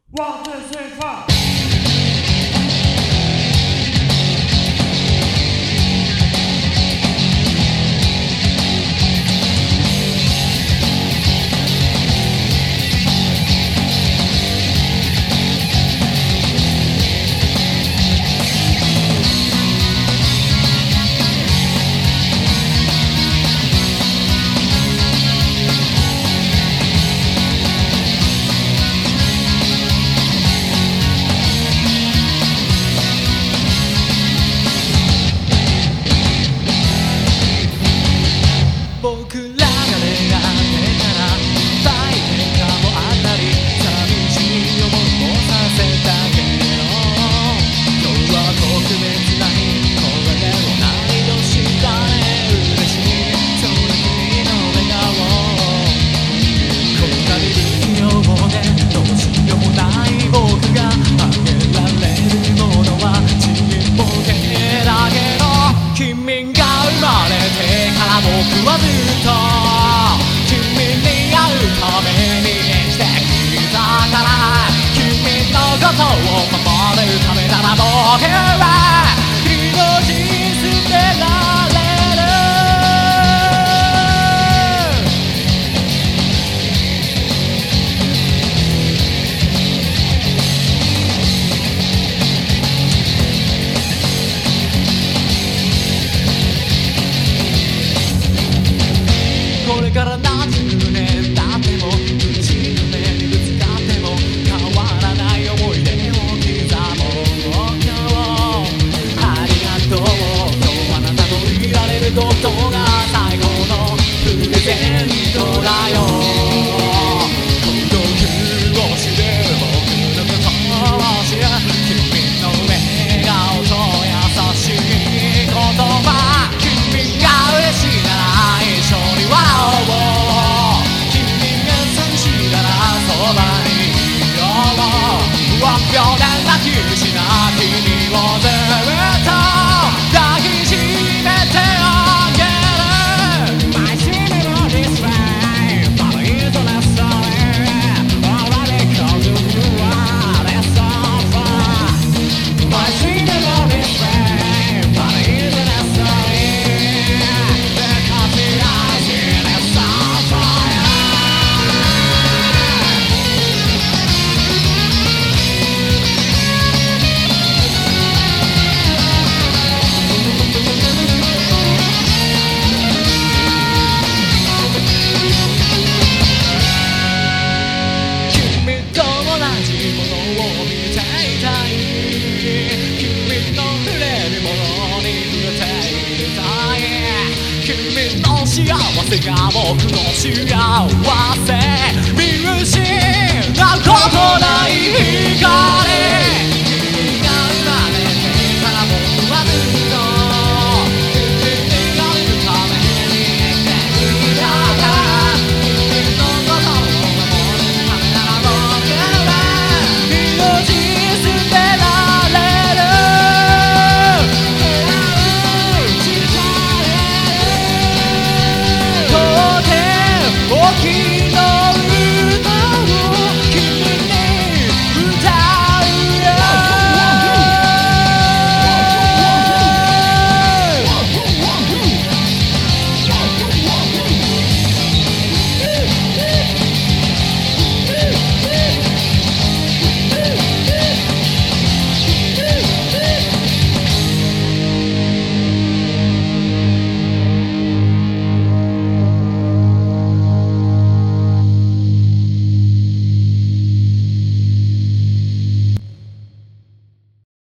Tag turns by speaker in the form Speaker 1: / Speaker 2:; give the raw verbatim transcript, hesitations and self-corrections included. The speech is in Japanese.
Speaker 1: One, two, three, four.
Speaker 2: 僕らが出会ってから大変化もあったり寂しい思いもさせたけど今日は特別な日これで同い年だね嬉しいその君の笑顔こんなに不器用でどうしようもない僕があげられるものはちっぽけだけど君が生まれてから僕はずっと君に会うために生きてきたから君のことを守るためなら僕は命捨てられるこれから何十年経っても打ち目にぶつかっても変わらない思い出を刻もう今日ありがとう今日あなたといられることが最高のプレゼントだよ孤独を知る僕のことを知る君の笑顔と優しい言葉君が嬉しいなら一緒に笑おう君が寂しいならそばにいようわんぴょうで泣き失う君をずっと抱きしめてあげる My cinema this way but it's not sorry already because you are the sofa My cinema this way but it's not sorry because the eyes in the sofa君と同じものを見ていたい君の触れるものに触れていたい君の幸せが僕の幸せ